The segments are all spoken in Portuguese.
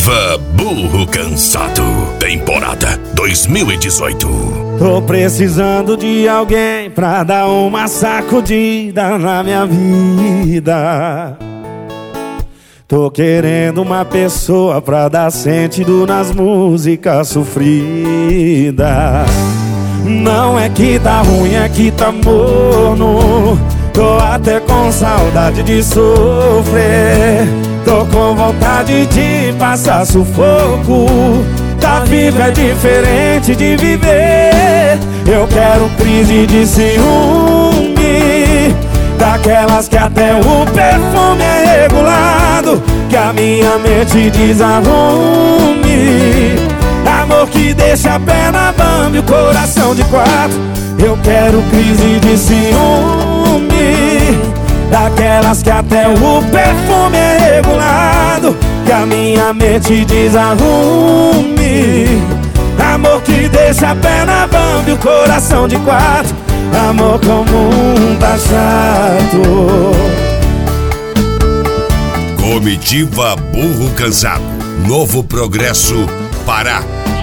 Comitiva Burro Cansado, temporada 2018. Tô precisando de alguém pra dar uma sacudida na minha vida. Tô querendo uma pessoa pra dar sentido nas músicas sofridas. Não é que tá ruim, é que tá morno. Tô até com saudade de sofrer. Tô com vontade de passar sufoco. Tá vivo é diferente de viver. Eu quero crise de ciúme, daquelas que até o perfume é regulado, que a minha mente desarrume. Amor que deixa a perna bamba e o coração de quatro. Eu quero crise de ciúme, daquelas que até o perfume é regulado, que a minha mente desarrume. Amor que deixa a perna bamba e o coração de quatro. Amor comum tá chato. Comitiva Burro Cansado, Novo Progresso, Pará.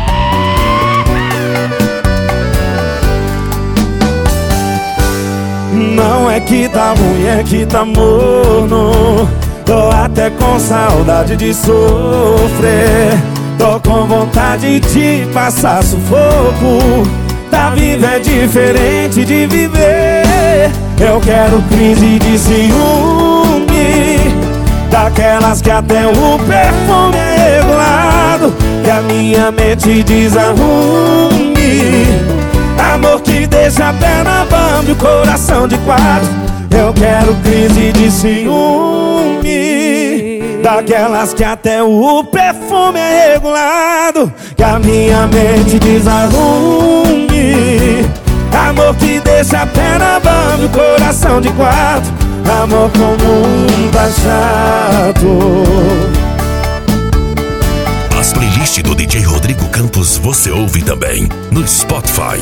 Não é que tá ruim, é que tá morno. Tô até com saudade de sofrer. Tô com vontade de passar sufoco. Tá vivo é diferente de viver. Eu quero crise de ciúme, daquelas que até o perfume é regulado, que a minha mente desarrume. Amor que deixa a perna bamba e o coração de quatro. Eu quero crise de ciúme, daquelas que até o perfume é regulado, que a minha mente desarrume. Amor que deixa a perna bamba e o coração de quatro. Amor comum tá chato. As playlists do DJ Rodrigo Campos você ouve também no Spotify.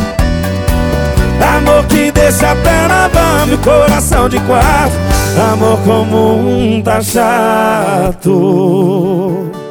Amor que deixa a perna bamba e o coração de quatro. Amor comum tá chato.